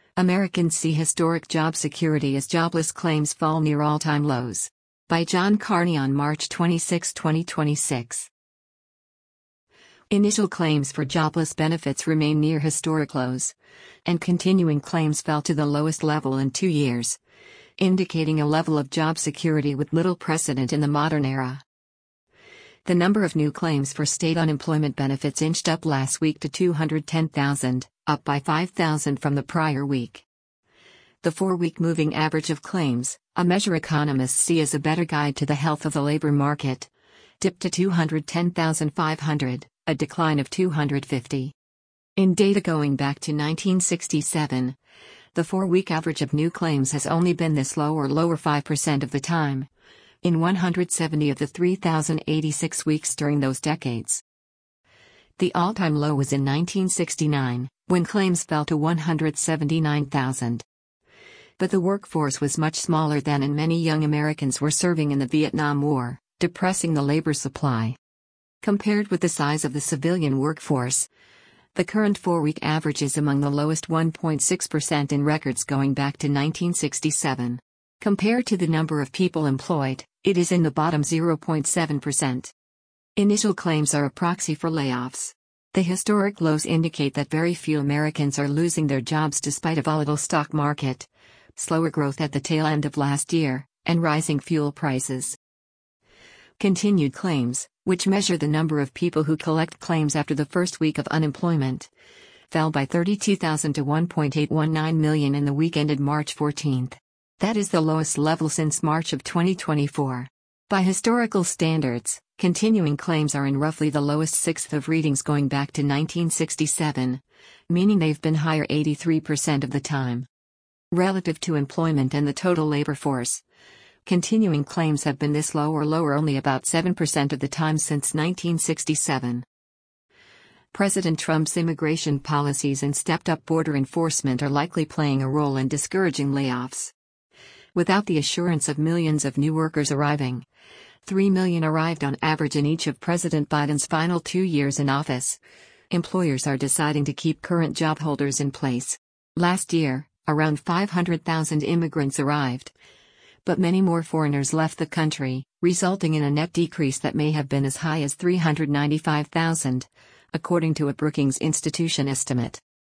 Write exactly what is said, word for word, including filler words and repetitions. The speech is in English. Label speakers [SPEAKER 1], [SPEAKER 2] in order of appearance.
[SPEAKER 1] Americans see historic job security as jobless claims fall near all-time lows. By John Carney on March twenty-sixth, twenty twenty-six. Initial claims for jobless benefits remain near historic lows, and continuing claims fell to the lowest level in two years, indicating a level of job security with little precedent in the modern era. The number of new claims for state unemployment benefits inched up last week to two hundred ten thousand, up by five thousand from the prior week. The four-week moving average of claims, a measure economists see as a better guide to the health of the labor market, dipped to two hundred ten thousand five hundred, a decline of two hundred fifty. In data going back to nineteen sixty-seven, the four-week average of new claims has only been this low or lower five percent of the time, in one hundred seventy of the three thousand eighty-six weeks during those decades. The all-time low was in nineteen sixty-nine, when claims fell to one hundred seventy-nine thousand. But the workforce was much smaller then, and many young Americans were serving in the Vietnam War, depressing the labor supply. Compared with the size of the civilian workforce, the current four-week average is among the lowest one point six percent in records going back to nineteen sixty-seven. Compared to the number of people employed, it is in the bottom zero point seven percent. Initial claims are a proxy for layoffs. The historic lows indicate that very few Americans are losing their jobs despite a volatile stock market, slower growth at the tail end of last year, and rising fuel prices. Continued claims, which measure the number of people who collect claims after the first week of unemployment, fell by thirty-two thousand to one point eight one nine million in the week ended March fourteenth. That is the lowest level since March of twenty twenty-four. By historical standards, continuing claims are in roughly the lowest sixth of readings going back to nineteen sixty-seven, meaning they've been higher eighty-three percent of the time. Relative to employment and the total labor force, continuing claims have been this low or lower only about seven percent of the time since nineteen sixty-seven. President Trump's immigration policies and stepped-up border enforcement are likely playing a role in discouraging layoffs. Without the assurance of millions of new workers arriving, three million arrived on average in each of President Biden's final two years in office, employers are deciding to keep current job holders in place. Last year, around five hundred thousand immigrants arrived, but many more foreigners left the country, resulting in a net decrease that may have been as high as three hundred ninety-five thousand, according to a Brookings Institution estimate.